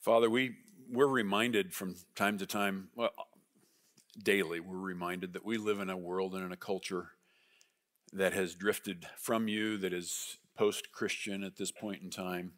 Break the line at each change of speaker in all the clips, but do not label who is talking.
Father, we're reminded from time to time, well, daily, we're reminded that we live in a world and in a culture that has drifted from you, that is post-Christian at this point in time.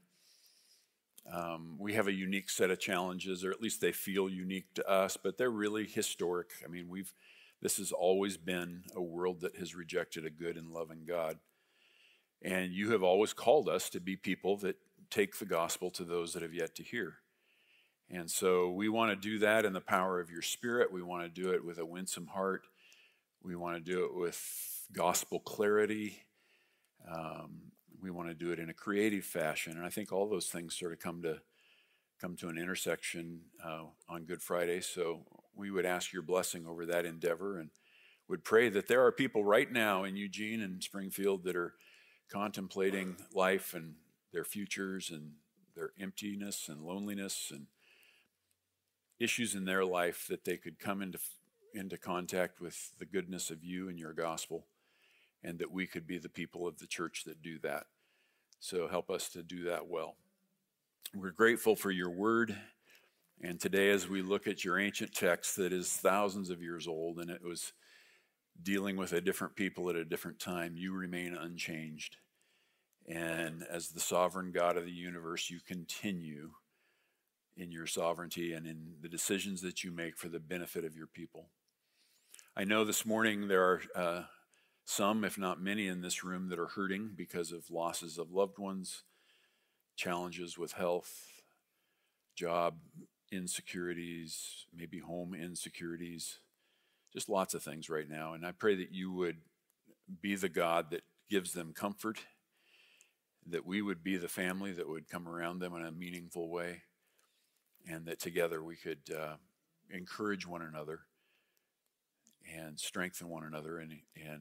We have a unique set of challenges, or at least they feel unique to us, but they're really historic. I mean, this has always been a world that has rejected a good and loving God. And you have always called us to be people that take the gospel to those that have yet to hear. And so we want to do that in the power of your Spirit. We want to do it with a winsome heart. We want to do it with gospel clarity. We want to do it in a creative fashion. And I think all those things sort of come to an intersection on Good Friday. So we would ask your blessing over that endeavor and would pray that there are people right now in Eugene and Springfield that are contemplating life and their futures and their emptiness and loneliness and issues in their life, that they could come into contact with the goodness of you and your gospel, and that we could be the people of the church that do that. So help us to do that well. We're grateful for your word. And today, as we look at your ancient text that is thousands of years old, and it was dealing with a different people at a different time, you remain unchanged. And as the sovereign God of the universe, you continue in your sovereignty and in the decisions that you make for the benefit of your people. I know this morning there are some, if not many, in this room that are hurting because of losses of loved ones, challenges with health, job insecurities, maybe home insecurities, just lots of things right now. And I pray that you would be the God that gives them comfort, that we would be the family that would come around them in a meaningful way, and that together we could encourage one another and strengthen one another and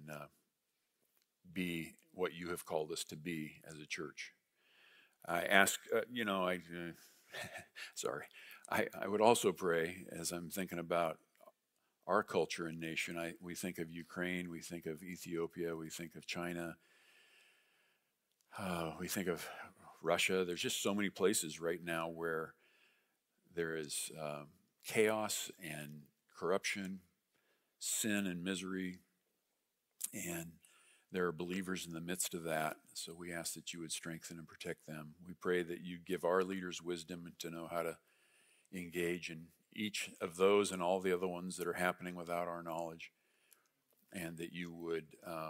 be what you have called us to be as a church. I ask, sorry. I would also pray, as I'm thinking about our culture and nation, we think of Ukraine, we think of Ethiopia, we think of China, we think of Russia. There's just so many places right now where there is chaos and corruption, sin and misery, and there are believers in the midst of that. So we ask that you would strengthen and protect them. We pray that you give our leaders wisdom to know how to engage in each of those and all the other ones that are happening without our knowledge, and that you would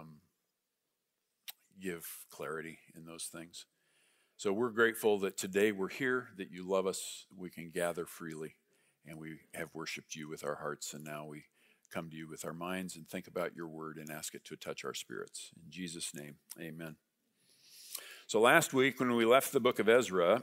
give clarity in those things. So we're grateful that today we're here, that you love us, we can gather freely, and we have worshiped you with our hearts, and now we come to you with our minds and think about your word and ask it to touch our spirits. In Jesus' name, amen. So last week when we left the book of Ezra,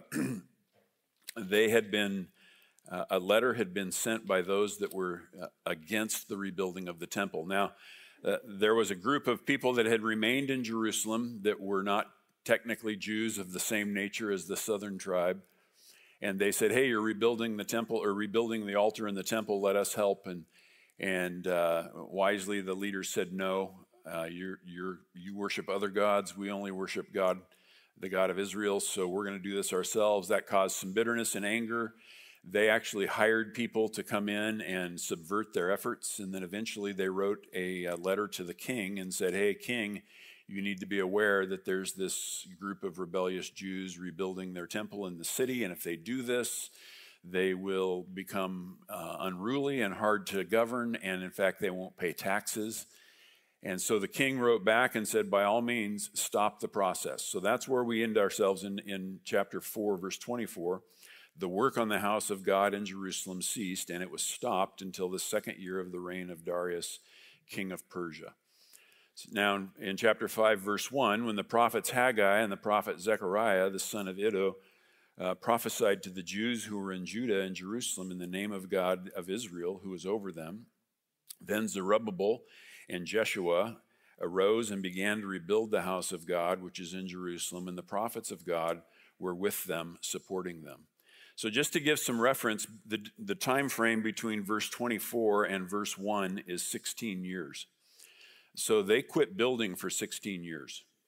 a letter had been sent by those that were against the rebuilding of the temple. Now, there was a group of people that had remained in Jerusalem that were not technically Jews of the same nature as the southern tribe. And they said, hey, you're rebuilding the temple or rebuilding the altar in the temple, let us help. And wisely the leaders said, no, you worship other gods. We only worship God, the God of Israel, so we're going to do this ourselves. That caused some bitterness and anger. They actually hired people to come in and subvert their efforts, and then eventually they wrote a letter to the king and said, hey, king, you need to be aware that there's this group of rebellious Jews rebuilding their temple in the city, and if they do this, they will become unruly and hard to govern, and in fact, they won't pay taxes. And so the king wrote back and said, by all means, stop the process. So that's where we end ourselves in chapter 4, verse 24. The work on the house of God in Jerusalem ceased, and it was stopped until the second year of the reign of Darius, king of Persia. Now, in chapter 5, verse 1, when the prophets Haggai and the prophet Zechariah, the son of Iddo, prophesied to the Jews who were in Judah and Jerusalem in the name of God of Israel, who was over them, then Zerubbabel and Jeshua arose and began to rebuild the house of God, which is in Jerusalem, and the prophets of God were with them, supporting them. So just to give some reference, the time frame between verse 24 and verse 1 is 16 years. So they quit building for 16 years.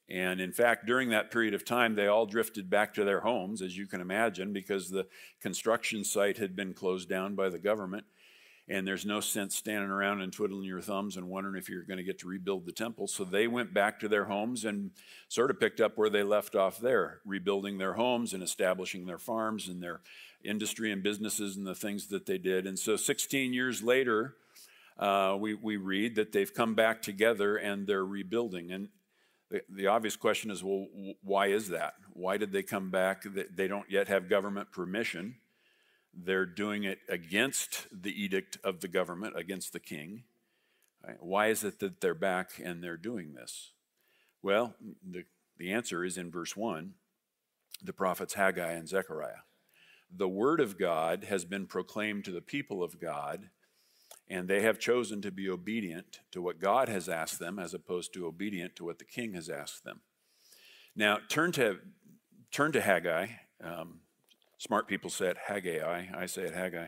And in fact, during that period of time, they all drifted back to their homes, as you can imagine, because the construction site had been closed down by the government. And there's no sense standing around and twiddling your thumbs and wondering if you're going to get to rebuild the temple. So they went back to their homes and sort of picked up where they left off there, rebuilding their homes and establishing their farms and their industry and businesses and the things that they did. And so 16 years later, we read that they've come back together and they're rebuilding. And the obvious question is, well, why is that? Why did they come back? They don't yet have government permission. They're doing it against the edict of the government, against the king. Right? Why is it that they're back and they're doing this? Well, the answer is in verse 1, the prophets Haggai and Zechariah. The word of God has been proclaimed to the people of God, and they have chosen to be obedient to what God has asked them as opposed to obedient to what the king has asked them. Now, turn to Haggai. Smart people say it Haggai. I say it Haggai.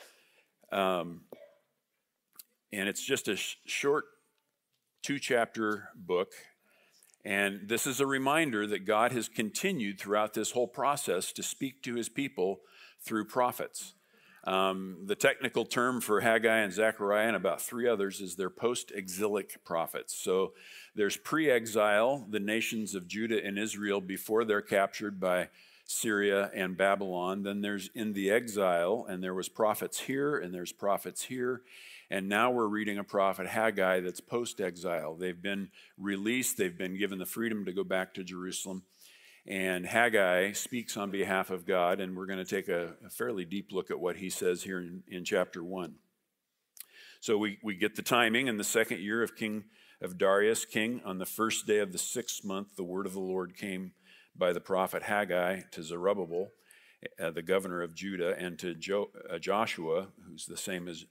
And it's just a short 2-chapter book. And this is a reminder that God has continued throughout this whole process to speak to his people through prophets. The technical term for Haggai and Zechariah and about 3 others is they're post-exilic prophets. So there's pre-exile, the nations of Judah and Israel before they're captured by Syria and Babylon. Then there's in the exile, and there was prophets here, and there's prophets here. And now we're reading a prophet, Haggai, that's post-exile. They've been released. They've been given the freedom to go back to Jerusalem. And Haggai speaks on behalf of God, and we're going to take a fairly deep look at what he says here in chapter 1. So we get the timing. In the 2nd year of Darius, king, on the 1st day of the 6th month, the word of the Lord came by the prophet Haggai to Zerubbabel, the governor of Judah, and to Joshua, who's the same as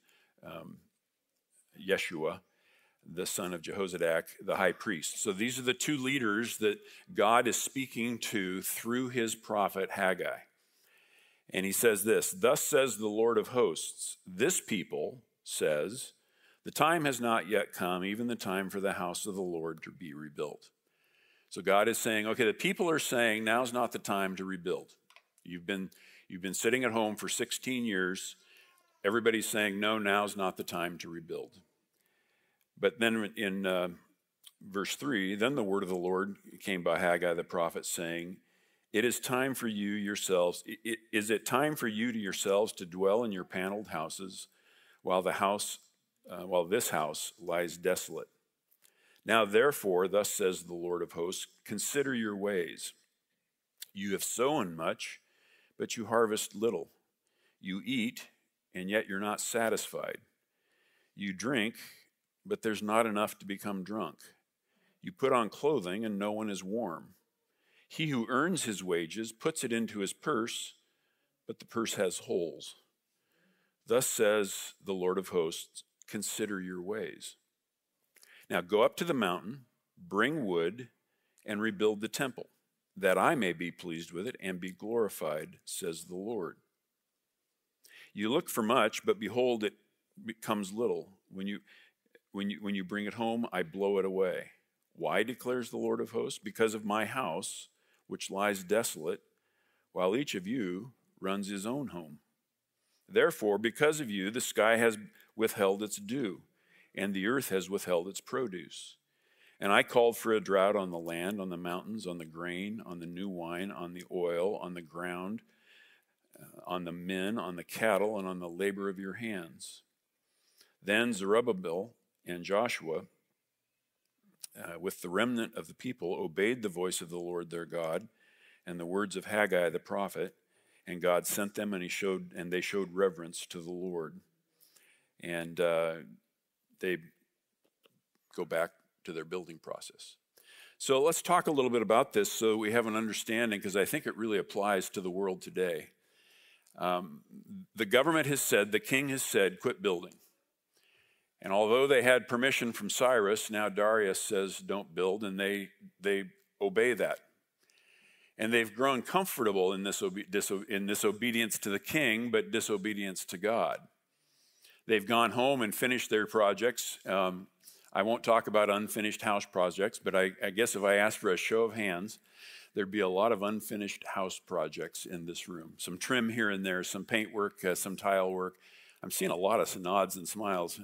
Yeshua, the son of Jehozadak, the high priest. So these are the 2 leaders that God is speaking to through his prophet Haggai. And he says this, "Thus says the Lord of hosts, this people says, the time has not yet come, even the time for the house of the Lord to be rebuilt." So God is saying, okay, the people are saying now's not the time to rebuild. You've been sitting at home for 16 years. Everybody's saying, no, now's not the time to rebuild. But then in verse 3, then the word of the Lord came by Haggai the prophet saying, it is time for you yourselves. Is it time for you to yourselves to dwell in your paneled houses while this house lies desolate? Now, therefore, thus says the Lord of hosts, consider your ways. You have sown much, but you harvest little. You eat, and yet you're not satisfied. You drink, but there's not enough to become drunk. You put on clothing, and no one is warm. He who earns his wages puts it into his purse, but the purse has holes. Thus says the Lord of hosts, consider your ways. Now go up to the mountain, bring wood, and rebuild the temple, that I may be pleased with it and be glorified, says the Lord. You look for much, but behold, it becomes little. When you bring it home, I blow it away. Why, declares the Lord of hosts? Because of my house, which lies desolate, while each of you runs his own home. Therefore, because of you, the sky has withheld its dew, and the earth has withheld its produce. And I called for a drought on the land, on the mountains, on the grain, on the new wine, on the oil, on the ground, on the men, on the cattle, and on the labor of your hands. Then Zerubbabel and Joshua, with the remnant of the people, obeyed the voice of the Lord their God and the words of Haggai the prophet, and God sent them, and they showed reverence to the Lord. And they go back to their building process. So let's talk a little bit about this so we have an understanding, because I think it really applies to the world today. The government has said, the king has said, quit building. And although they had permission from Cyrus, now Darius says don't build, and they obey that. And they've grown comfortable in this obedience to the king, but disobedience to God. They've gone home and finished their projects. I won't talk about unfinished house projects, but I guess if I asked for a show of hands, there'd be a lot of unfinished house projects in this room. Some trim here and there, some paint work, some tile work. I'm seeing a lot of nods and smiles.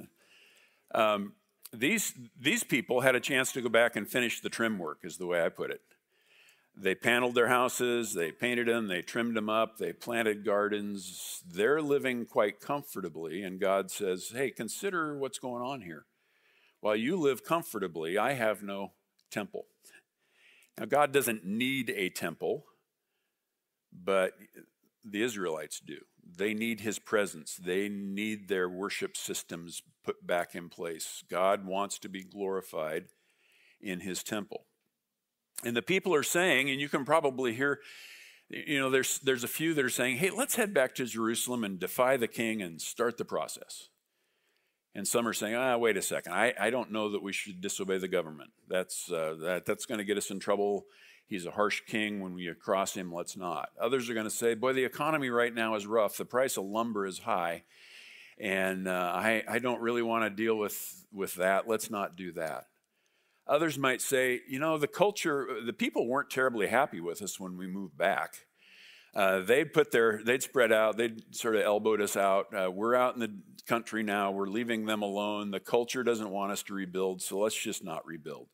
These people had a chance to go back and finish the trim work, is the way I put it. They paneled their houses, they painted them, they trimmed them up, they planted gardens. They're living quite comfortably, and God says, hey, consider what's going on here. While you live comfortably, I have no temple. Now, God doesn't need a temple, but the Israelites do. They need his presence. They need their worship systems put back in place. God wants to be glorified in his temple. And the people are saying, and you can probably hear, there's a few that are saying, hey, let's head back to Jerusalem and defy the king and start the process. And some are saying, wait a second, I don't know that we should disobey the government. That's going to get us in trouble. He's a harsh king. When we cross him, let's not. Others are going to say, boy, the economy right now is rough. The price of lumber is high. And I don't really want to deal with that. Let's not do that. Others might say, the people weren't terribly happy with us when we moved back. They'd spread out, they'd sort of elbowed us out. We're out in the country now, we're leaving them alone. The culture doesn't want us to rebuild, so let's just not rebuild.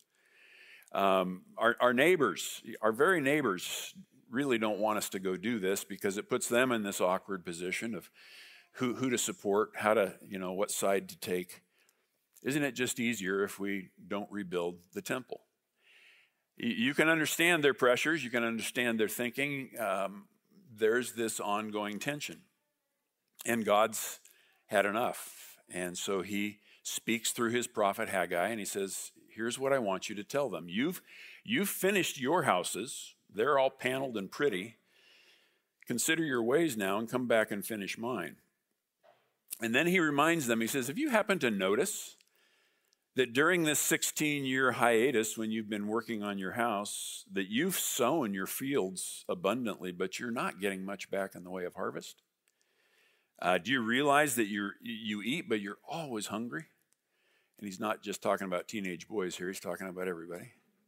Our neighbors, our very neighbors, really don't want us to go do this because it puts them in this awkward position of who to support, what side to take. Isn't it just easier if we don't rebuild the temple? You can understand their pressures. You can understand their thinking. There's this ongoing tension. And God's had enough. And so he speaks through his prophet Haggai, and he says, here's what I want you to tell them. You've finished your houses. They're all paneled and pretty. Consider your ways now and come back and finish mine. And then he reminds them, he says, have you happened to notice that during this 16-year hiatus when you've been working on your house, that you've sown your fields abundantly, but you're not getting much back in the way of harvest? Do you realize that you eat, but you're always hungry? And he's not just talking about teenage boys here, he's talking about everybody.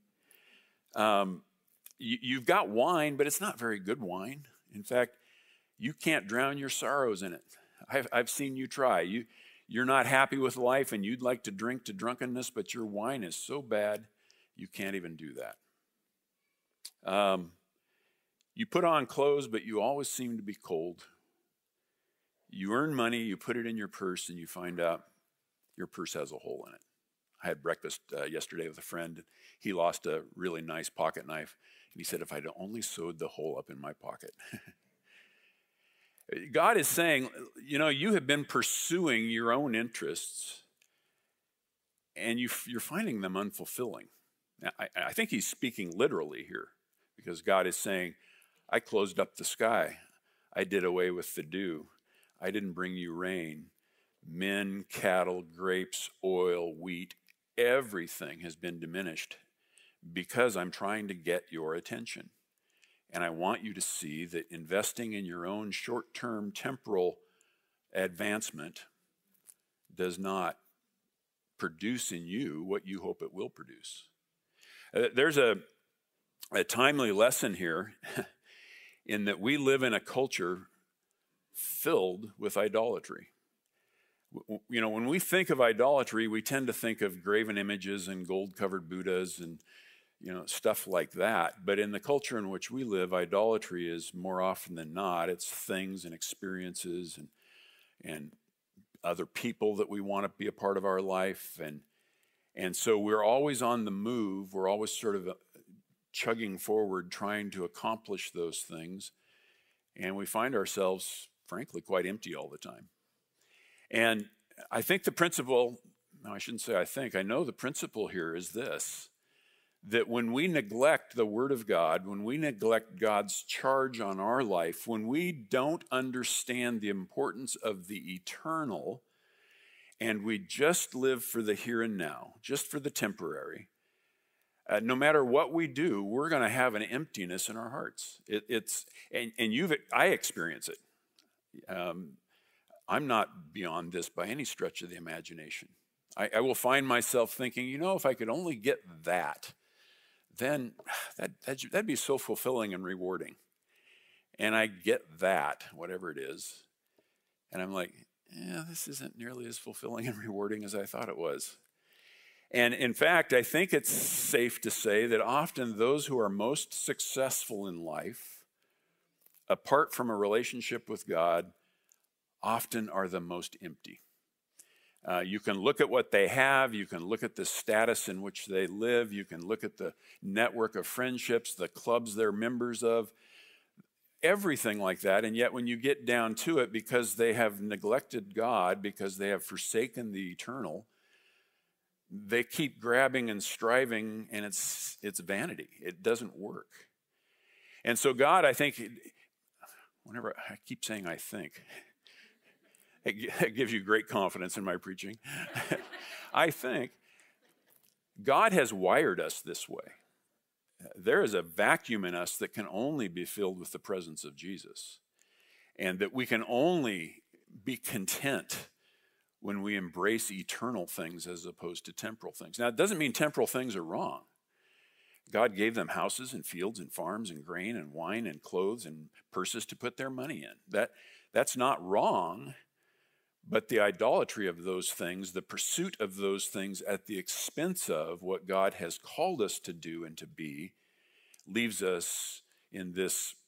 You've got wine, but it's not very good wine. In fact, you can't drown your sorrows in it. I've seen you try. You're not happy with life and you'd like to drink to drunkenness, but your wine is so bad you can't even do that. You put on clothes, but you always seem to be cold. You earn money, you put it in your purse, and you find out your purse has a hole in it. I had breakfast yesterday with a friend. He lost a really nice pocket knife, and he said, if I'd only sewed the hole up in my pocket. God is saying, you have been pursuing your own interests, and you're finding them unfulfilling. Now, I think he's speaking literally here, because God is saying, I closed up the sky. I did away with the dew. I didn't bring you rain. Men, cattle, grapes, oil, wheat, everything has been diminished because I'm trying to get your attention. And I want you to see that investing in your own short-term temporal advancement does not produce in you what you hope it will produce. There's a timely lesson here in that we live in a culture filled with idolatry. When we think of idolatry, we tend to think of graven images and gold-covered Buddhas and stuff like that. But in the culture in which we live, idolatry is more often than not, it's things and experiences and other people that we want to be a part of our life. And so we're always on the move. We're always sort of chugging forward, trying to accomplish those things. And we find ourselves, frankly, quite empty all the time. And I think the principle, no, I shouldn't say I know the principle here is this, that when we neglect the Word of God, when we neglect God's charge on our life, when we don't understand the importance of the eternal, and we just live for the here and now, just for the temporary, no matter what we do, we're going to have an emptiness in our hearts. I experience it. I'm not beyond this by any stretch of the imagination. I will find myself thinking, if I could only get that, then that'd be so fulfilling and rewarding. And I get that, whatever it is, and I'm like, this isn't nearly as fulfilling and rewarding as I thought it was. And in fact, I think it's safe to say that often those who are most successful in life, apart from a relationship with God, often are the most empty. You can look at what they have, you can look at the status in which they live, you can look at the network of friendships, the clubs they're members of, everything like that. And yet when you get down to it, because they have neglected God, because they have forsaken the eternal, they keep grabbing and striving, and it's vanity. It doesn't work. And so God, I think, whenever I keep saying I think, it gives you great confidence in my preaching. I think God has wired us this way. There is a vacuum in us that can only be filled with the presence of Jesus, and that we can only be content when we embrace eternal things as opposed to temporal things. Now, it doesn't mean temporal things are wrong. God gave them houses and fields and farms and grain and wine and clothes and purses to put their money in. That's not wrong. But the idolatry of those things, the pursuit of those things at the expense of what God has called us to do and to be, leaves us in this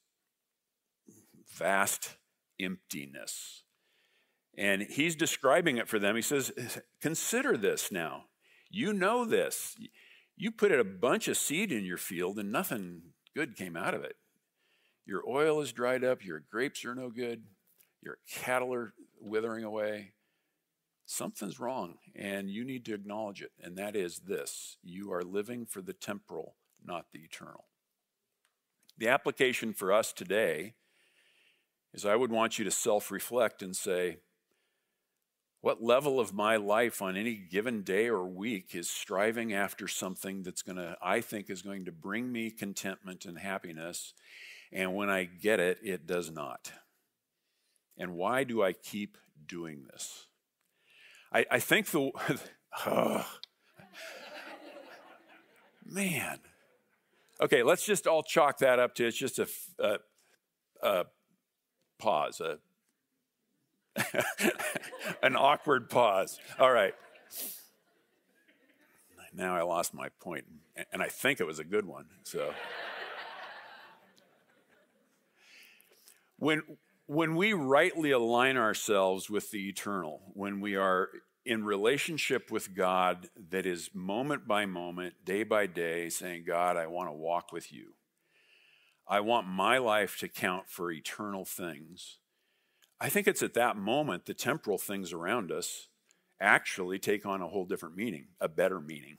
vast emptiness. And he's describing it for them. He says, consider this now. You know this. You put a bunch of seed in your field and nothing good came out of it. Your oil is dried up. Your grapes are no good. Your cattle are withering away. Something's wrong, and you need to acknowledge it, and that is this: you are living for the temporal, not the eternal. The application for us today is I would want you to self-reflect and say, what level of my life on any given day or week is striving after something that's I think is going to bring me contentment and happiness, and when I get it, it does not? And why do I keep doing this? I think man. Okay, let's just all chalk that up to it's just a pause, an awkward pause. All right. Now I lost my point, and I think it was a good one. So when we rightly align ourselves with the eternal, when we are in relationship with God that is moment by moment, day by day, saying, God, I want to walk with you. I want my life to count for eternal things. I think it's at that moment the temporal things around us actually take on a whole different meaning, a better meaning.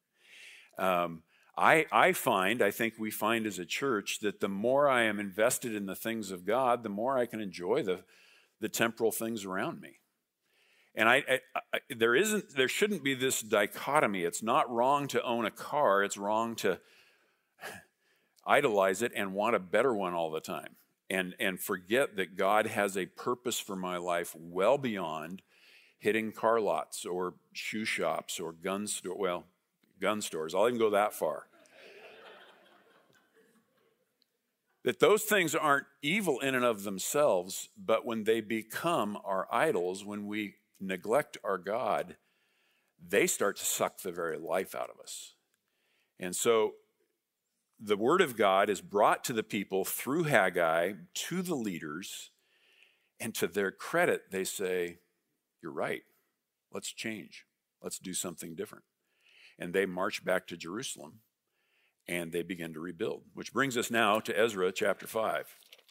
I think we find as a church that the more I am invested in the things of God, the more I can enjoy the temporal things around me. And there shouldn't be this dichotomy. It's not wrong to own a car. It's wrong to idolize it and want a better one all the time, and forget that God has a purpose for my life well beyond hitting car lots or shoe shops or gun stores. I'll even go that far. That those things aren't evil in and of themselves, but when they become our idols, when we neglect our God, they start to suck the very life out of us. And so the word of God is brought to the people through Haggai to the leaders, and to their credit, they say, you're right, let's change, let's do something different. And they march back to Jerusalem, and they begin to rebuild, which brings us now to Ezra chapter 5.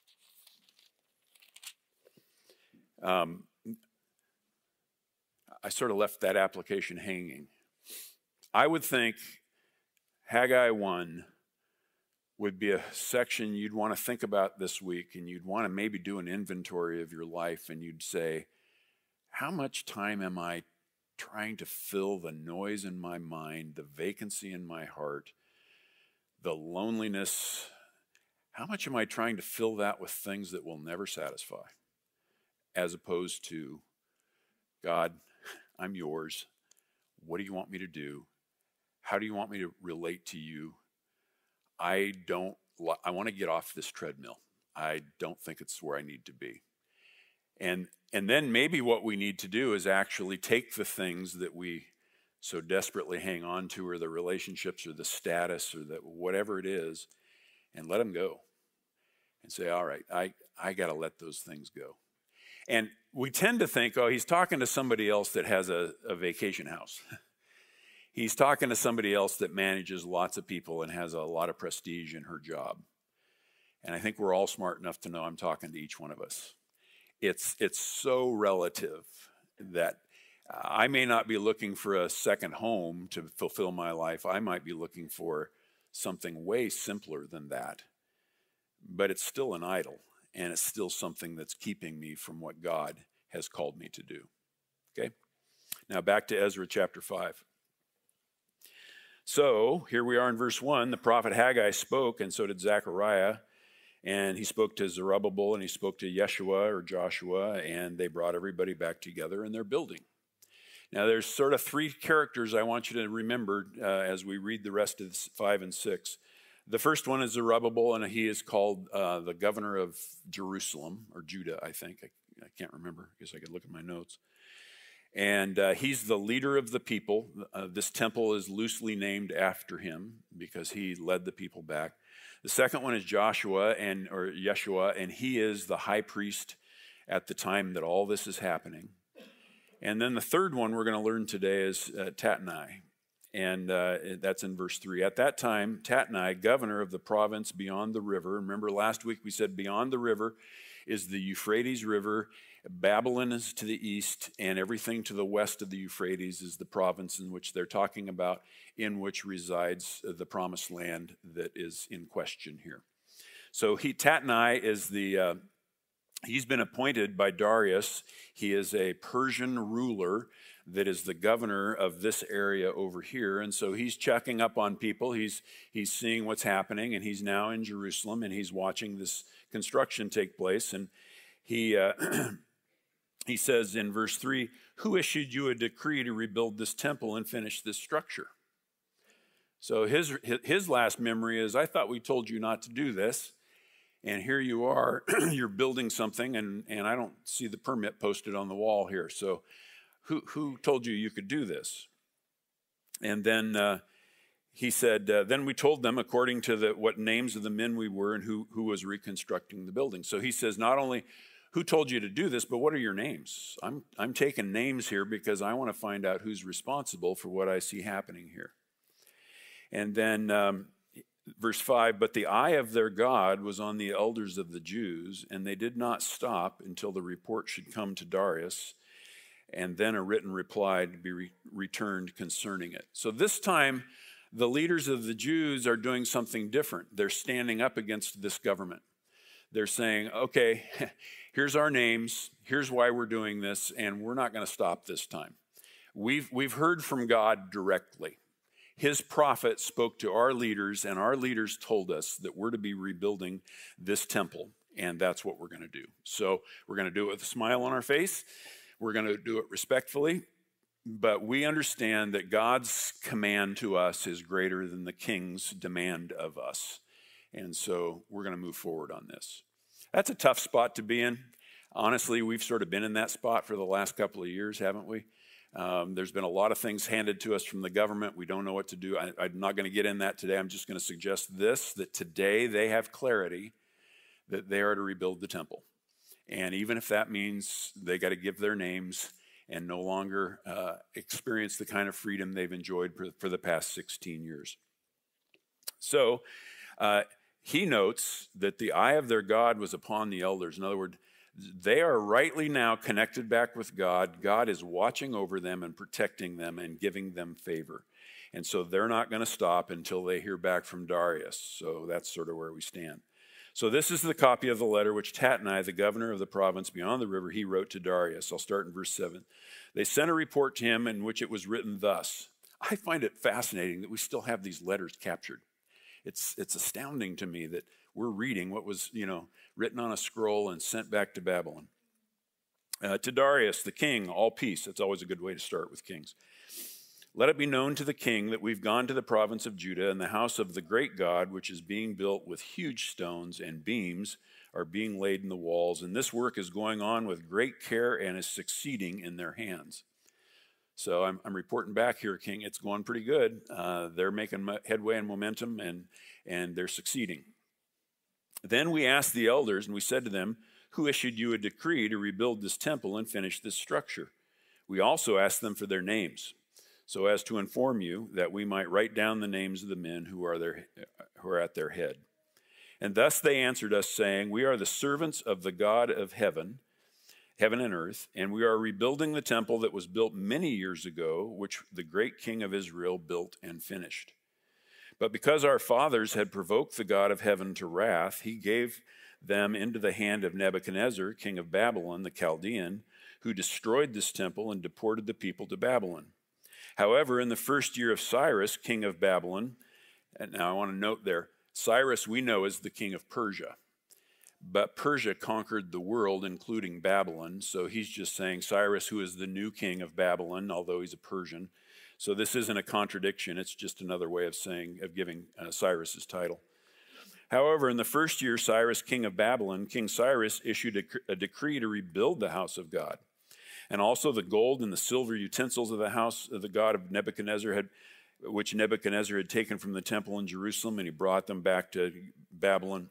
I sort of left that application hanging. I would think Haggai 1 would be a section you'd want to think about this week, and you'd want to maybe do an inventory of your life, and you'd say, how much time am I trying to fill the noise in my mind, the vacancy in my heart, the loneliness? How much am I trying to fill that with things that will never satisfy, as opposed to, God, I'm yours. What do you want me to do? How do you want me to relate to you? I want to get off this treadmill. I don't think it's where I need to be. And then maybe what we need to do is actually take the things that we so desperately hang on to, or the relationships or the status or whatever it is, and let them go. And say, all right, I got to let those things go. And we tend to think, oh, he's talking to somebody else that has a vacation house. He's talking to somebody else that manages lots of people and has a lot of prestige in her job. And I think we're all smart enough to know I'm talking to each one of us. It's so relative that I may not be looking for a second home to fulfill my life. I might be looking for something way simpler than that. But it's still an idol, and it's still something that's keeping me from what God has called me to do. Okay? Now back to Ezra chapter 5. So here we are in verse 1. The prophet Haggai spoke, and so did Zechariah. And he spoke to Zerubbabel, and he spoke to Yeshua or Joshua, and they brought everybody back together, and they're building. Now there's sort of three characters I want you to remember as we read the rest of 5 and 6. The first one is Zerubbabel, and he is called the governor of Jerusalem, or Judah, I think. I can't remember. I guess I could look at my notes. And he's the leader of the people. This temple is loosely named after him because he led the people back. The second one is Yeshua, and he is the high priest at the time that all this is happening. And then the third one we're going to learn today is Tatnai. And that's in verse 3. At that time, Tatnai, governor of the province beyond the river. Remember last week we said beyond the river is the Euphrates River. Babylon is to the east, and everything to the west of the Euphrates is the province in which they're talking about, in which resides the promised land that is in question here. So Tatnai is he's been appointed by Darius. He is a Persian ruler that is the governor of this area over here. And so he's checking up on people. He's seeing what's happening, and he's now in Jerusalem, and he's watching this construction take place. And he he says in verse 3, who issued you a decree to rebuild this temple and finish this structure? So his last memory is, I thought we told you not to do this. And here you are, you're building something, and I don't see the permit posted on the wall here. So who told you could do this? And then he said, then we told them according to what names of the men we were and who was reconstructing the building. So he says, not only who told you to do this, but what are your names? I'm taking names here because I want to find out who's responsible for what I see happening here. And then verse 5, but the eye of their God was on the elders of the Jews, and they did not stop until the report should come to Darius, and then a written reply to be returned concerning it. So this time, the leaders of the Jews are doing something different. They're standing up against this government. They're saying, okay, here's our names, here's why we're doing this, and we're not going to stop this time. We've heard from God directly. His prophet spoke to our leaders, and our leaders told us that we're to be rebuilding this temple, and that's what we're going to do. So we're going to do it with a smile on our face. We're going to do it respectfully, but we understand that God's command to us is greater than the king's demand of us. And so we're going to move forward on this. That's a tough spot to be in. Honestly, we've sort of been in that spot for the last couple of years, haven't we? There's been a lot of things handed to us from the government. We don't know what to do. I'm not going to get in that today. I'm just going to suggest that today they have clarity that they are to rebuild the temple. And even if that means they got to give their names and no longer experience the kind of freedom they've enjoyed for the past 16 years. So he notes that the eye of their God was upon the elders. In other words, they are rightly now connected back with God. God is watching over them and protecting them and giving them favor. And so they're not going to stop until they hear back from Darius. So that's sort of where we stand. So this is the copy of the letter which Tatnai, the governor of the province beyond the river, he wrote to Darius. I'll start in verse 7. They sent a report to him in which it was written thus. I find it fascinating that we still have these letters captured. It's astounding to me that we're reading what was, written on a scroll and sent back to Babylon. To Darius, the king, all peace. That's always a good way to start with kings. Let it be known to the king that we've gone to the province of Judah, and the house of the great God, which is being built with huge stones, and beams are being laid in the walls. And this work is going on with great care and is succeeding in their hands. So I'm reporting back here, King. It's going pretty good. They're making headway and momentum, and they're succeeding. Then we asked the elders, and we said to them, who issued you a decree to rebuild this temple and finish this structure? We also asked them for their names, so as to inform you that we might write down the names of the men who are at their head. And thus they answered us, saying, we are the servants of the God of heaven and earth, and we are rebuilding the temple that was built many years ago, which the great king of Israel built and finished. But because our fathers had provoked the God of heaven to wrath, he gave them into the hand of Nebuchadnezzar, king of Babylon, the Chaldean, who destroyed this temple and deported the people to Babylon. However, in the first year of Cyrus, king of Babylon, and now I want to note there, Cyrus we know as the king of Persia. But Persia conquered the world, including Babylon. So he's just saying Cyrus, who is the new king of Babylon, although he's a Persian. So this isn't a contradiction. It's just another way of giving Cyrus his title. However, in the first year, Cyrus, king of Babylon, King Cyrus issued a decree to rebuild the house of God. And also the gold and the silver utensils of the house of the God of Nebuchadnezzar which Nebuchadnezzar had taken from the temple in Jerusalem, and he brought them back to Babylon.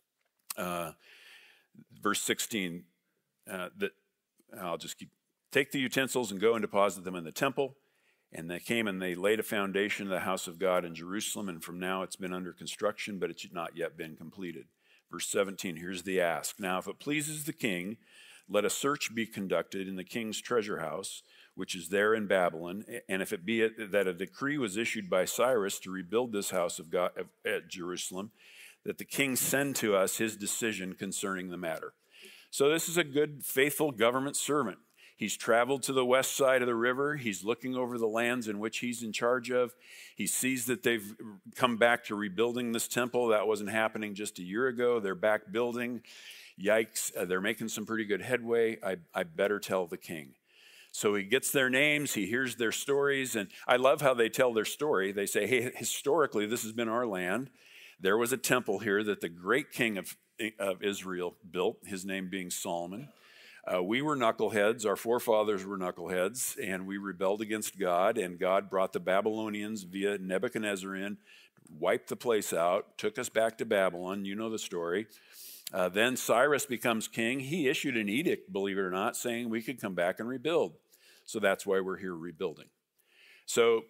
Verse 16, I'll just take the utensils and go and deposit them in the temple. And they came and they laid a foundation of the house of God in Jerusalem, and from now it's been under construction, but it's not yet been completed. Verse 17, here's the ask. Now, if it pleases the king, let a search be conducted in the king's treasure house, which is there in Babylon, and if it be that a decree was issued by Cyrus to rebuild this house of God at Jerusalem, that the king send to us his decision concerning the matter. So this is a good, faithful government servant. He's traveled to the west side of the river. He's looking over the lands in which he's in charge of. He sees that they've come back to rebuilding this temple. That wasn't happening just a year ago. They're back building. Yikes, they're making some pretty good headway. I better tell the king. So he gets their names, he hears their stories, and I love how they tell their story. They say, hey, historically, this has been our land. There was a temple here that the great king of Israel built, his name being Solomon. We were knuckleheads, our forefathers were knuckleheads, and we rebelled against God, and God brought the Babylonians via Nebuchadnezzar in, wiped the place out, took us back to Babylon. You know the story. Then Cyrus becomes king. He issued an edict, believe it or not, saying we could come back and rebuild. So that's why we're here rebuilding. So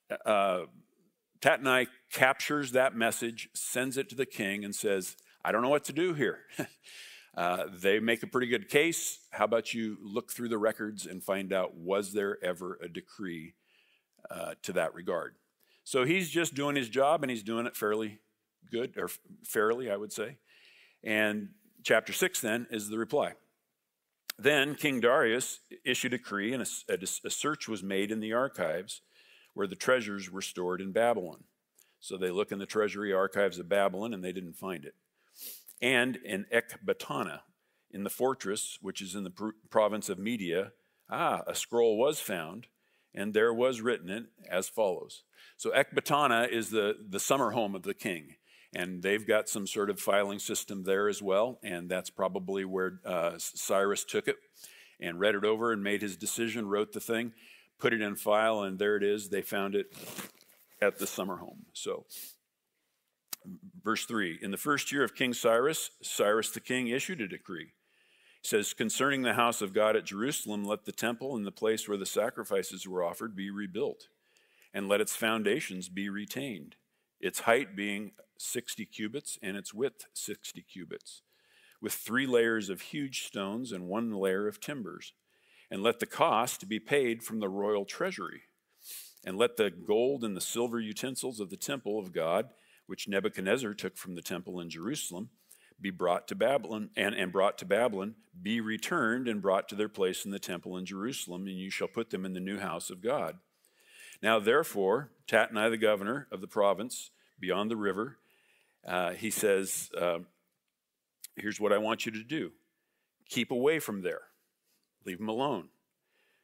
Tatnai captures that message, sends it to the king, and says, I don't know what to do here. They make a pretty good case. How about you look through the records and find out, was there ever a decree to that regard? So he's just doing his job, and he's doing it fairly good, or fairly, I would say. And chapter 6 then is the reply. Then King Darius issued a decree, and a search was made in the archives where the treasures were stored in Babylon. So they look in the treasury archives of Babylon, and they didn't find it. And in Ecbatana, in the fortress, which is in the province of Media, a scroll was found, and there was written it as follows. So Ecbatana is the summer home of the king. And they've got some sort of filing system there as well, and that's probably where Cyrus took it and read it over and made his decision, wrote the thing, put it in file, and there it is. They found it at the summer home. So, verse 3, in the first year of King Cyrus, Cyrus the king issued a decree. He says, concerning the house of God at Jerusalem, let the temple and the place where the sacrifices were offered be rebuilt, and let its foundations be retained, its height being 60 cubits, and its width 60 cubits, with 3 layers of huge stones and 1 layer of timbers. And let the cost be paid from the royal treasury. And let the gold and the silver utensils of the temple of God, which Nebuchadnezzar took from the temple in Jerusalem, be brought to Babylon, and brought to Babylon, be returned and brought to their place in the temple in Jerusalem, and you shall put them in the new house of God. Now therefore, Tatnai the governor of the province beyond the river, he says, here's what I want you to do. Keep away from there. Leave them alone.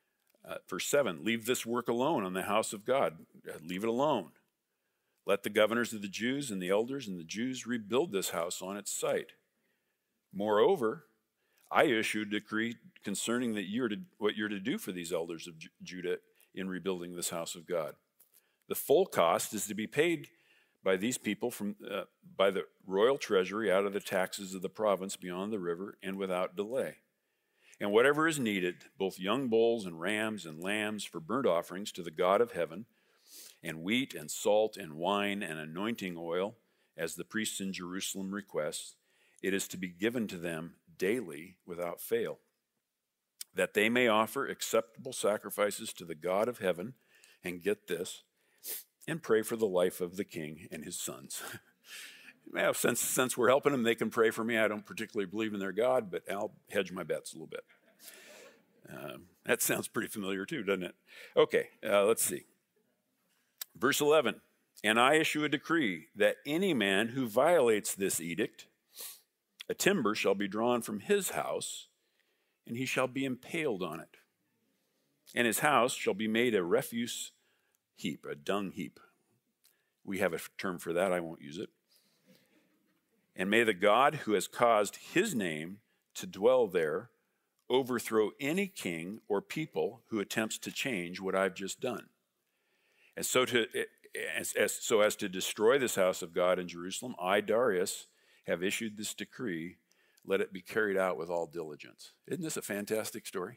Verse 7, leave this work alone on the house of God. Leave it alone. Let the governors of the Jews and the elders and the Jews rebuild this house on its site. Moreover, I issue a decree concerning what you're to do for these elders of Judah in rebuilding this house of God. The full cost is to be paid by these people by the royal treasury out of the taxes of the province beyond the river and without delay. And whatever is needed, both young bulls and rams and lambs for burnt offerings to the God of heaven, and wheat and salt and wine and anointing oil, as the priests in Jerusalem request, it is to be given to them daily without fail, that they may offer acceptable sacrifices to the God of heaven, and get this, and pray for the life of the king and his sons. Well, since we're helping them, they can pray for me. I don't particularly believe in their God, but I'll hedge my bets a little bit. That sounds pretty familiar too, doesn't it? Okay, let's see. Verse 11, and I issue a decree that any man who violates this edict, a timber shall be drawn from his house, and he shall be impaled on it. And his house shall be made a refuse heap, a dung heap. We have a term for that, I won't use it. And may the God who has caused his name to dwell there overthrow any king or people who attempts to change what I've just done. And so as to destroy this house of God in Jerusalem, I, Darius, have issued this decree. Let it be carried out with all diligence. Isn't this a fantastic story?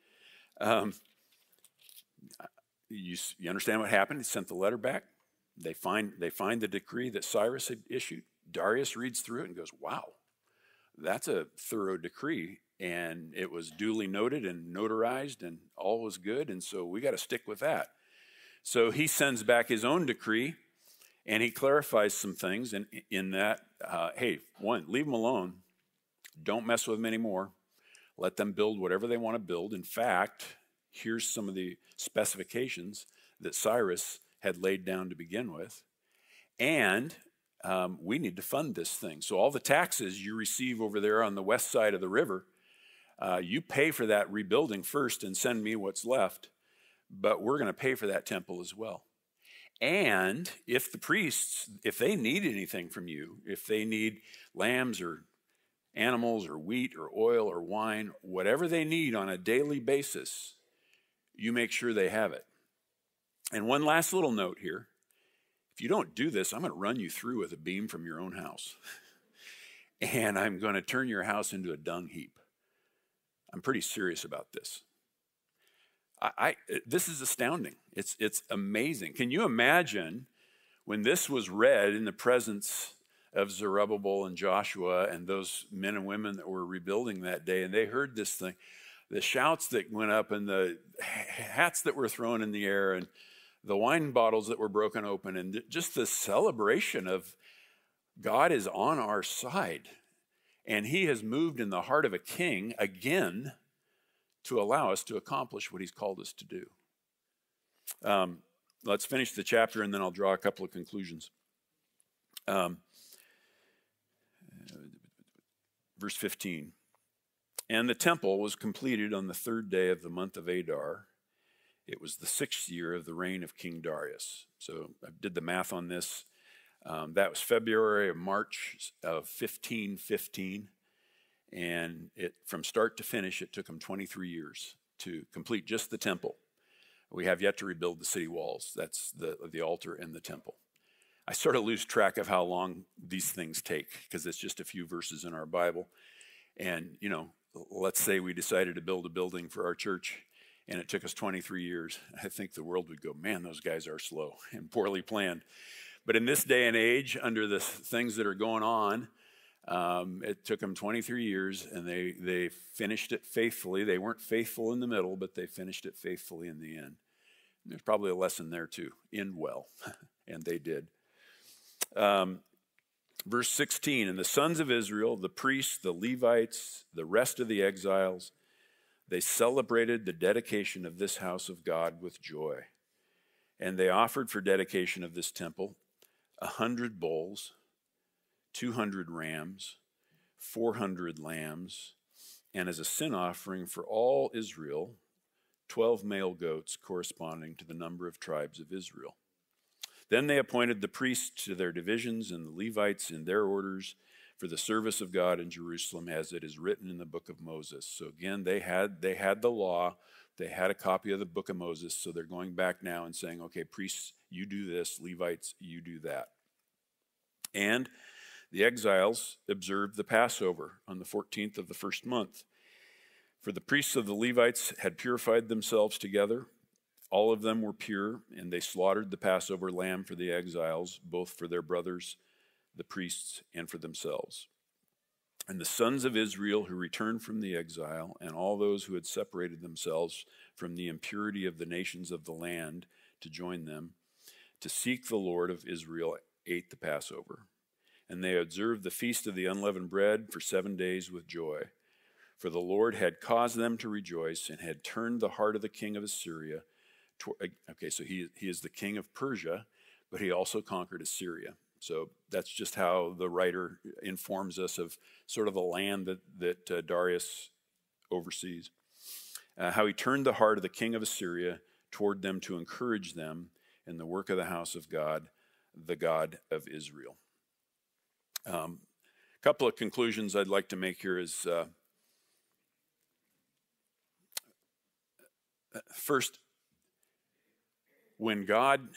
You understand what happened? He sent the letter back. They find the decree that Cyrus had issued. Darius reads through it and goes, wow, that's a thorough decree. And it was duly noted and notarized and all was good. And so we got to stick with that. So he sends back his own decree and he clarifies some things in that, hey, one, leave them alone. Don't mess with them anymore. Let them build whatever they want to build. In fact, here's some of the specifications that Cyrus had laid down to begin with. And we need to fund this thing. So all the taxes you receive over there on the west side of the river, you pay for that rebuilding first and send me what's left. But we're going to pay for that temple as well. And if the priests, if they need anything from you, if they need lambs or animals or wheat or oil or wine, whatever they need on a daily basis, you make sure they have it. And one last little note here. If you don't do this, I'm going to run you through with a beam from your own house. And I'm going to turn your house into a dung heap. I'm pretty serious about this. This is astounding. It's amazing. Can you imagine when this was read in the presence of Zerubbabel and Joshua and those men and women that were rebuilding that day, and they heard this thing, the shouts that went up and the hats that were thrown in the air and the wine bottles that were broken open and just the celebration of God is on our side and he has moved in the heart of a king again to allow us to accomplish what he's called us to do. Let's finish the chapter and then I'll draw a couple of conclusions. Verse 15. And the temple was completed on the third day of the month of Adar. It was the 6th year of the reign of King Darius. So I did the math on this. That was February or March of 1515. And from start to finish, it took him 23 years to complete just the temple. We have yet to rebuild the city walls. That's the altar and the temple. I sort of lose track of how long these things take because it's just a few verses in our Bible. And, let's say we decided to build a building for our church and it took us 23 years. I think the world would go, man, those guys are slow and poorly planned. But in this day and age, under the things that are going on, it took them 23 years and they finished it faithfully. They weren't faithful in the middle, but they finished it faithfully in the end. And there's probably a lesson there too. End well. And they did. Verse 16, and the sons of Israel, the priests, the Levites, the rest of the exiles, they celebrated the dedication of this house of God with joy. And they offered for dedication of this temple 100 bulls, 200 rams, 400 lambs, and as a sin offering for all Israel, 12 male goats corresponding to the number of tribes of Israel. Then they appointed the priests to their divisions and the Levites in their orders for the service of God in Jerusalem, as it is written in the book of Moses. So again, they had the law. They had a copy of the book of Moses. So they're going back now and saying, okay, priests, you do this. Levites, you do that. And the exiles observed the Passover on the 14th of the first month. For the priests of the Levites had purified themselves together. All of them were pure, and they slaughtered the Passover lamb for the exiles, both for their brothers, the priests, and for themselves. And the sons of Israel who returned from the exile, and all those who had separated themselves from the impurity of the nations of the land to join them, to seek the Lord of Israel, ate the Passover. And they observed the feast of the unleavened bread for 7 days with joy. For the Lord had caused them to rejoice and had turned the heart of the king of Assyria. Okay, so he is the king of Persia, but he also conquered Assyria. So that's just how the writer informs us of sort of the land that Darius oversees. How he turned the heart of the king of Assyria toward them to encourage them in the work of the house of God, the God of Israel. A couple of conclusions I'd like to make here is, first, when God's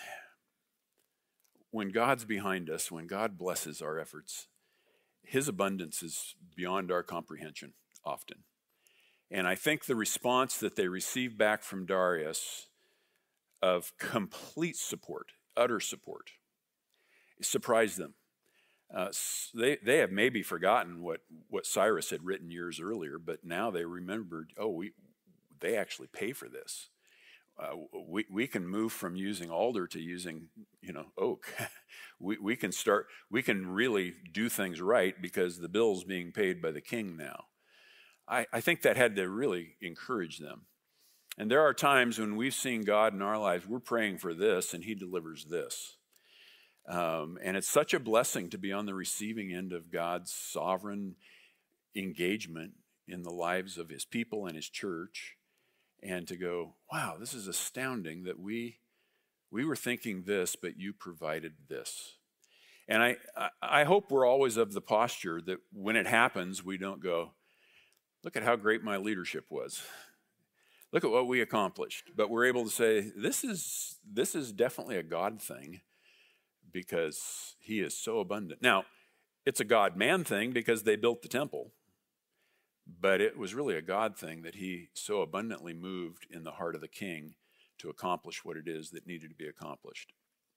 behind us, when God blesses our efforts, his abundance is beyond our comprehension often. And I think the response that they received back from Darius of complete support, utter support, surprised them. They have maybe forgotten what Cyrus had written years earlier, but now they remembered, they actually pay for this. We can move from using alder to using, oak. we can really do things right because the bill's being paid by the king now. I think that had to really encourage them. And there are times when we've seen God in our lives, we're praying for this and he delivers this. And it's such a blessing to be on the receiving end of God's sovereign engagement in the lives of his people and his church. And to go, wow, this is astounding that we were thinking this, but you provided this. And I hope we're always of the posture that when it happens, we don't go, look at how great my leadership was. Look at what we accomplished. But we're able to say, this is definitely a God thing because he is so abundant. Now, it's a God-man thing because they built the temple. But it was really a God thing that he so abundantly moved in the heart of the king to accomplish what it is that needed to be accomplished.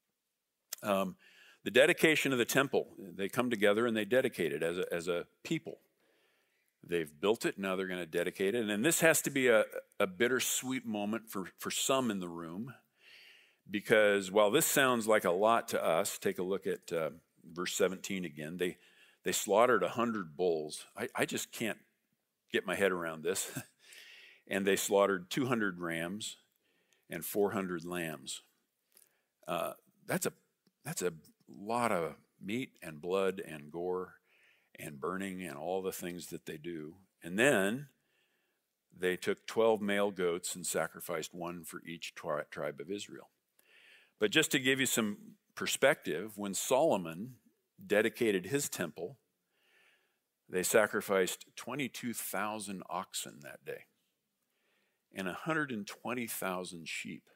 The dedication of the temple, they come together and they dedicate it as a people. They've built it, now they're going to dedicate it. And this has to be a bittersweet moment for some in the room, because while this sounds like a lot to us, take a look at verse 17 again. They slaughtered 100 bulls. I just can't get my head around this. And they slaughtered 200 rams and 400 lambs. That's a lot of meat and blood and gore and burning and all the things that they do. And then they took 12 male goats and sacrificed one for each tribe of Israel. But just to give you some perspective, when Solomon dedicated his temple, they sacrificed 22,000 oxen that day and 120,000 sheep.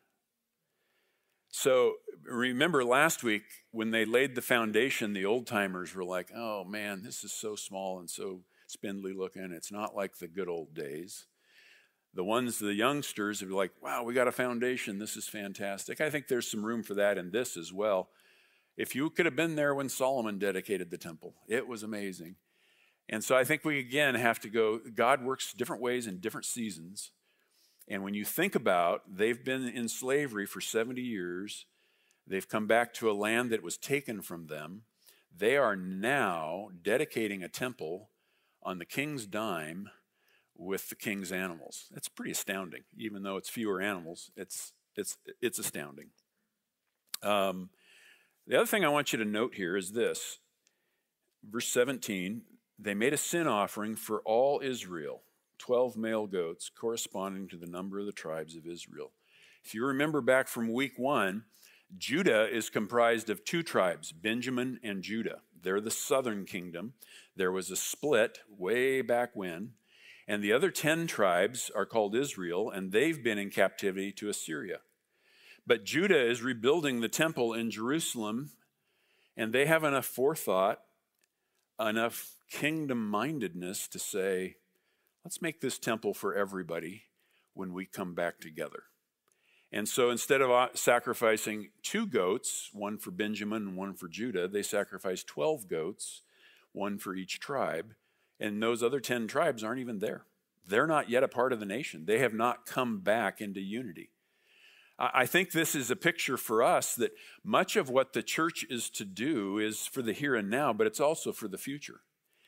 So remember last week when they laid the foundation, the old timers were like, oh man, this is so small and so spindly looking. It's not like the good old days. The youngsters are like, wow, we got a foundation. This is fantastic. I think there's some room for that in this as well. If you could have been there when Solomon dedicated the temple, it was amazing. And so I think we again have to go, God works different ways in different seasons. And when you think about, they've been in slavery for 70 years. They've come back to a land that was taken from them. They are now dedicating a temple on the king's dime with the king's animals. That's pretty astounding. Even though it's fewer animals, it's astounding. The other thing I want you to note here is this. Verse 17, they made a sin offering for all Israel 12 male goats corresponding to the number of the tribes of Israel. If you remember back from week 1, Judah is comprised of 2 tribes, Benjamin and Judah. They're the southern kingdom. There was a split way back when. And the other 10 tribes are called Israel, and they've been in captivity to Assyria. But Judah is rebuilding the temple in Jerusalem, and they have enough forethought, enough kingdom-mindedness to say, let's make this temple for everybody when we come back together. And so instead of sacrificing 2 goats, one for Benjamin and one for Judah, they sacrificed 12 goats, one for each tribe. And those other 10 tribes aren't even there. They're not yet a part of the nation. They have not come back into unity. I think this is a picture for us that much of what the church is to do is for the here and now, but it's also for the future.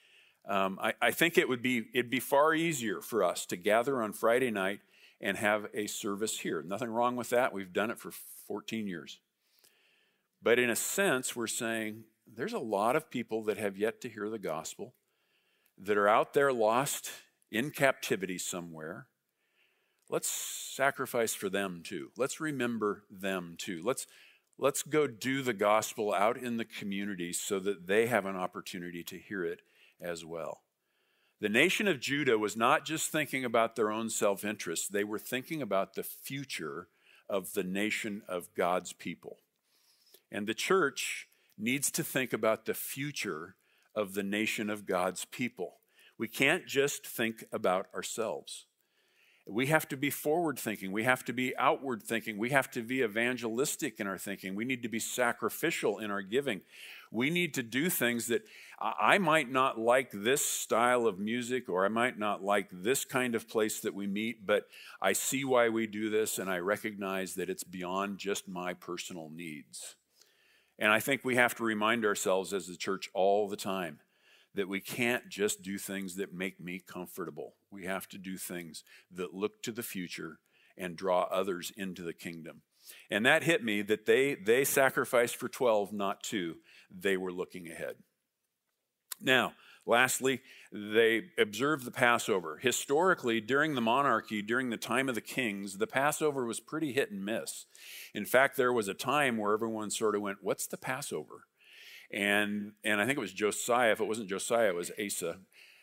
I think it'd be far easier for us to gather on Friday night and have a service here. Nothing wrong with that. We've done it for 14 years. But in a sense, we're saying there's a lot of people that have yet to hear the gospel, that are out there lost in captivity somewhere. Let's sacrifice for them too. Let's remember them too. Let's go do the gospel out in the community so that they have an opportunity to hear it as well. The nation of Judah was not just thinking about their own self-interest. They were thinking about the future of the nation of God's people. And the church needs to think about the future of the nation of God's people. We can't just think about ourselves. We have to be forward thinking. We have to be outward thinking. We have to be evangelistic in our thinking. We need to be sacrificial in our giving. We need to do things that I might not like this style of music, or I might not like this kind of place that we meet, but I see why we do this, and I recognize that it's beyond just my personal needs. And I think we have to remind ourselves as the church all the time that we can't just do things that make me comfortable. We have to do things that look to the future and draw others into the kingdom. And that hit me that they sacrificed for 12, not 2. They were looking ahead. Now, lastly, they observed the Passover. Historically, during the monarchy, during the time of the kings, the Passover was pretty hit and miss. In fact, there was a time where everyone sort of went, what's the Passover? And I think it was Josiah. If it wasn't Josiah, it was Asa.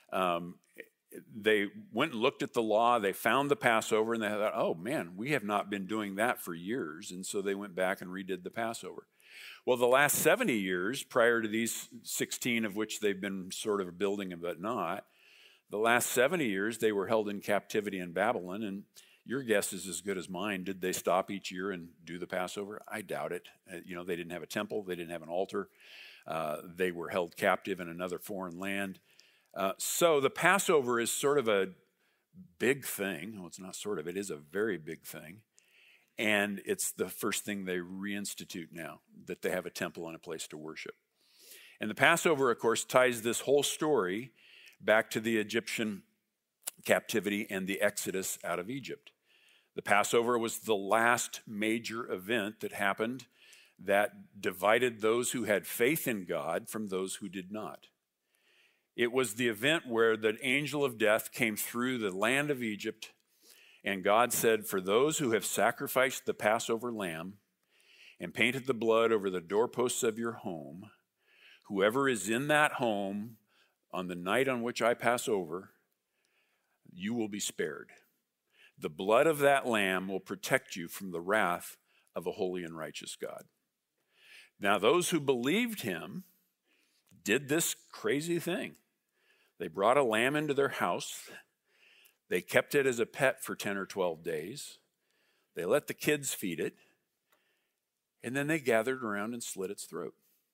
They went and looked at the law. They found the Passover, and they thought, oh, man, we have not been doing that for years. And so they went back and redid the Passover. Well, the last 70 years, prior to these 16 of which they've been sort of building but not, the last 70 years, they were held in captivity in Babylon. And your guess is as good as mine. Did they stop each year and do the Passover? I doubt it. They didn't have a temple. They didn't have an altar. They were held captive in another foreign land. So the Passover is sort of a big thing. Well, it's not sort of. It is a very big thing. And it's the first thing they reinstitute now, that they have a temple and a place to worship. And the Passover, of course, ties this whole story back to the Egyptian captivity and the exodus out of Egypt. The Passover was the last major event that happened that divided those who had faith in God from those who did not. It was the event where the angel of death came through the land of Egypt, and God said, for those who have sacrificed the Passover lamb and painted the blood over the doorposts of your home, whoever is in that home on the night on which I pass over, you will be spared. The blood of that lamb will protect you from the wrath of a holy and righteous God. Now, those who believed him did this crazy thing. They brought a lamb into their house. They kept it as a pet for 10 or 12 days. They let the kids feed it. And then they gathered around and slit its throat.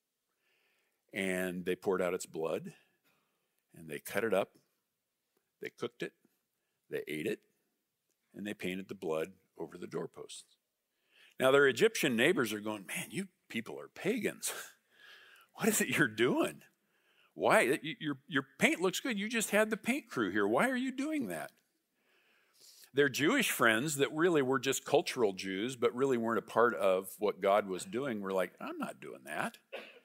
And they poured out its blood. And they cut it up. They cooked it. They ate it. And they painted the blood over the doorposts. Now, their Egyptian neighbors are going, man, you people are pagans. What is it you're doing? Why? Your paint looks good. You just had the paint crew here. Why are you doing that? Their Jewish friends that really were just cultural Jews, but really weren't a part of what God was doing, were like, I'm not doing that.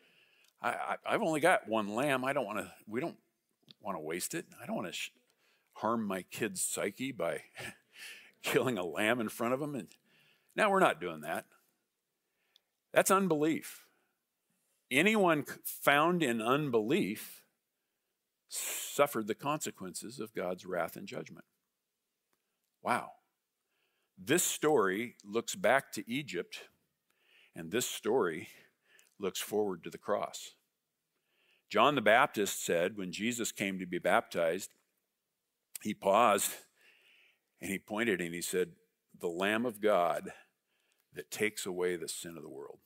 I've only got one lamb. We don't want to waste it. I don't want to harm my kid's psyche by killing a lamb in front of them. And now we're not doing that. That's unbelief. Anyone found in unbelief suffered the consequences of God's wrath and judgment. Wow. This story looks back to Egypt, and this story looks forward to the cross. John the Baptist said when Jesus came to be baptized, he paused and he pointed and he said, "The Lamb of God that takes away the sin of the world."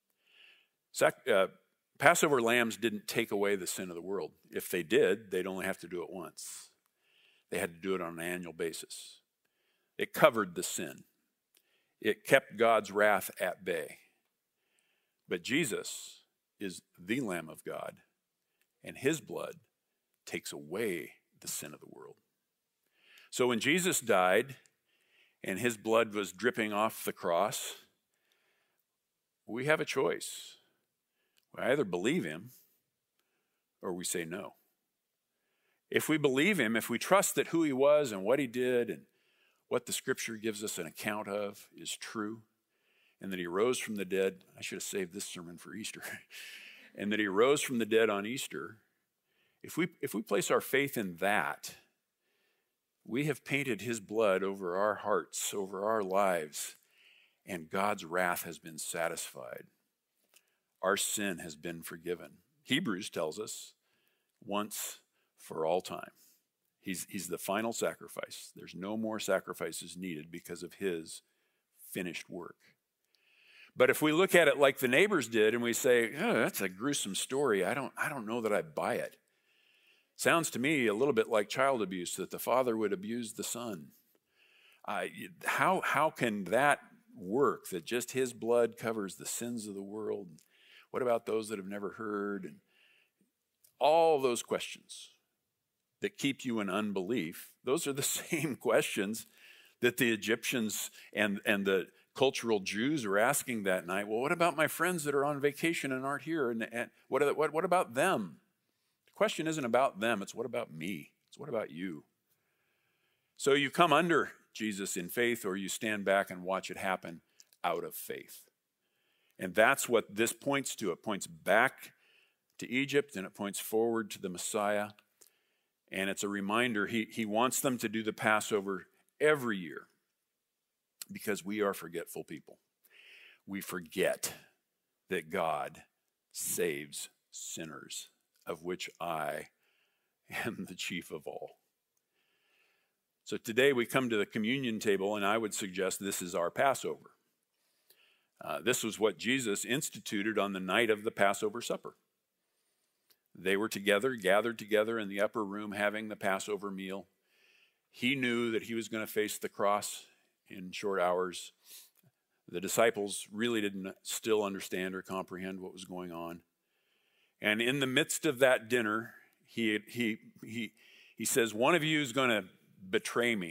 Passover lambs didn't take away the sin of the world. If they did, they'd only have to do it once. They had to do it on an annual basis. It covered the sin. It kept God's wrath at bay. But Jesus is the Lamb of God, and his blood takes away the sin of the world. So when Jesus died and his blood was dripping off the cross, we have a choice. We either believe him or we say no. If we believe him, if we trust that who he was and what he did and what the scripture gives us an account of is true, and that he rose from the dead, I should have saved this sermon for Easter, and that he rose from the dead on Easter, if we place our faith in that, we have painted his blood over our hearts, over our lives, and God's wrath has been satisfied. Our sin has been forgiven. Hebrews tells us once for all time. He's the final sacrifice. There's no more sacrifices needed because of his finished work. But if we look at it like the neighbors did and we say, "Oh, that's a gruesome story. I don't know that I buy it." Sounds to me a little bit like child abuse, that the father would abuse the son. How can that work, that just his blood covers the sins of the world? What about those that have never heard? And all those questions that keep you in unbelief, those are the same questions that the Egyptians and the cultural Jews were asking that night. Well, what about my friends that are on vacation and aren't here? And what about them? The question isn't about them. It's what about me? It's what about you? So you come under Jesus in faith, or you stand back and watch it happen out of faith. And that's what this points to. It points back to Egypt, and it points forward to the Messiah. And it's a reminder, he wants them to do the Passover every year because we are forgetful people. We forget that God saves sinners, of which I am the chief of all. So today we come to the communion table, and I would suggest this is our Passover. This was what Jesus instituted on the night of the Passover supper. They were together, gathered together in the upper room, having the Passover meal. He knew that he was going to face the cross in short hours. The disciples really didn't still understand or comprehend what was going on. And in the midst of that dinner, he says, "One of you is going to betray me."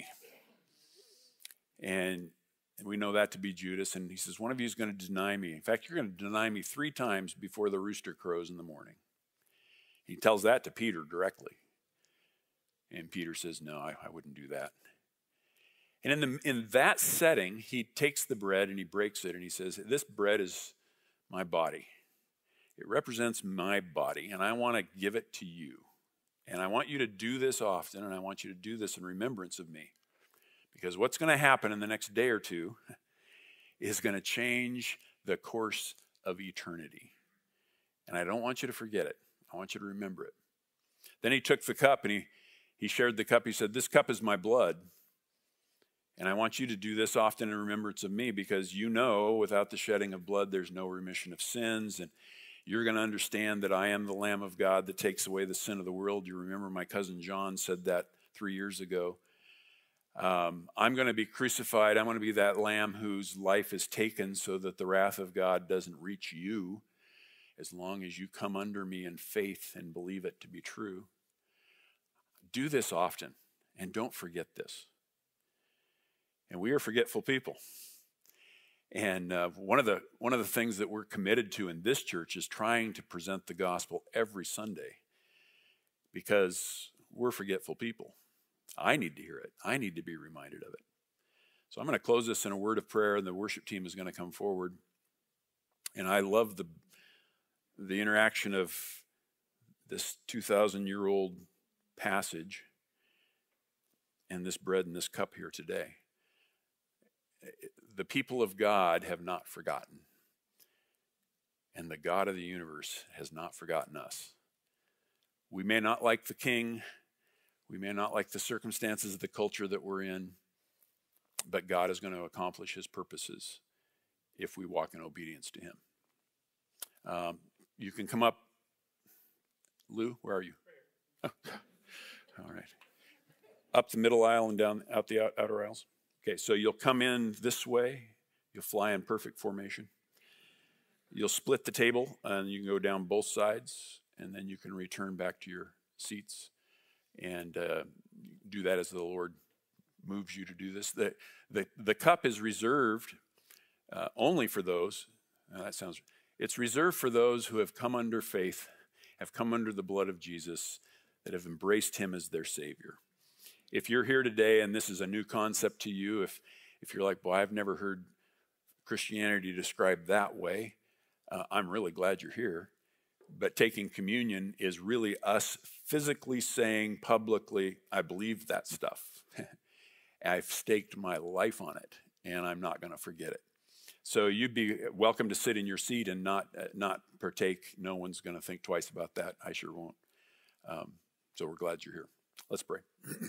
And we know that to be Judas. And he says, "One of you is going to deny me. In fact, you're going to deny me 3 times before the rooster crows in the morning." He tells that to Peter directly. And Peter says, "No, I wouldn't do that." And in that setting, he takes the bread and he breaks it and he says, "This bread is my body. It represents my body, and I want to give it to you. And I want you to do this often, and I want you to do this in remembrance of me. Because what's going to happen in the next day or two is going to change the course of eternity. And I don't want you to forget it. I want you to remember it." Then he took the cup and he shared the cup. He said, "This cup is my blood. And I want you to do this often in remembrance of me, because you know without the shedding of blood, there's no remission of sins. And you're going to understand that I am the Lamb of God that takes away the sin of the world." You remember my cousin John said that 3 years ago. I'm going to be crucified. I'm going to be that lamb whose life is taken so that the wrath of God doesn't reach you, as long as you come under me in faith and believe it to be true. Do this often, and don't forget this. And we are forgetful people. And one of the things that we're committed to in this church is trying to present the gospel every Sunday, because we're forgetful people. I need to hear it. I need to be reminded of it. So I'm going to close this in a word of prayer, and the worship team is going to come forward. And I love the interaction of this 2,000-year-old passage and this bread and this cup here today. The people of God have not forgotten. And the God of the universe has not forgotten us. We may not like the king. We may not like the circumstances of the culture that we're in. But God is going to accomplish his purposes if we walk in obedience to him. You can come up. Lou, where are you? Oh, all right. Up the middle aisle and down out the outer aisles. Okay, so you'll come in this way. You'll fly in perfect formation. You'll split the table, and you can go down both sides, and then you can return back to your seats and do that as the Lord moves you to do this. The cup is reserved only for those, it's reserved for those who have come under faith, have come under the blood of Jesus, that have embraced him as their Savior. If you're here today and this is a new concept to you, if you're like, boy, I've never heard Christianity described that way, I'm really glad you're here. But taking communion is really us physically saying publicly, I believe that stuff. I've staked my life on it, and I'm not going to forget it. So you'd be welcome to sit in your seat and not partake. No one's going to think twice about that. I sure won't. So we're glad you're here. Let's pray.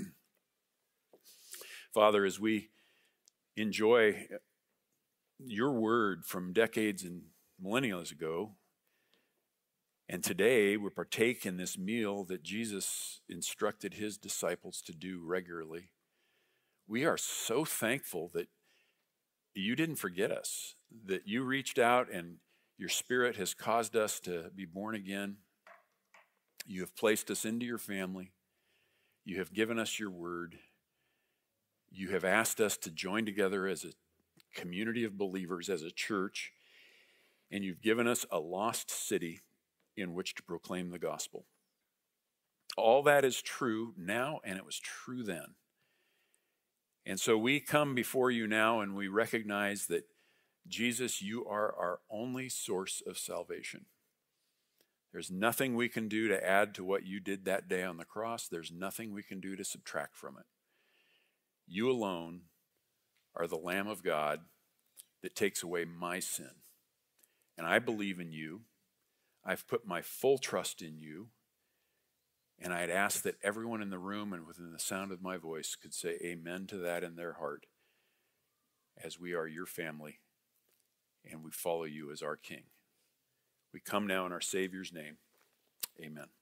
Father, as we enjoy your word from decades and millennia ago, and today we partake in this meal that Jesus instructed his disciples to do regularly, we are so thankful that you didn't forget us, that you reached out and your Spirit has caused us to be born again. You have placed us into your family. You have given us your word. You have asked us to join together as a community of believers, as a church, and you've given us a lost city in which to proclaim the gospel. All that is true now, and it was true then. And so we come before you now and we recognize that, Jesus, you are our only source of salvation. There's nothing we can do to add to what you did that day on the cross. There's nothing we can do to subtract from it. You alone are the Lamb of God that takes away my sin. And I believe in you. I've put my full trust in you. And I'd ask that everyone in the room and within the sound of my voice could say amen to that in their heart, as we are your family and we follow you as our King. We come now in our Savior's name. Amen.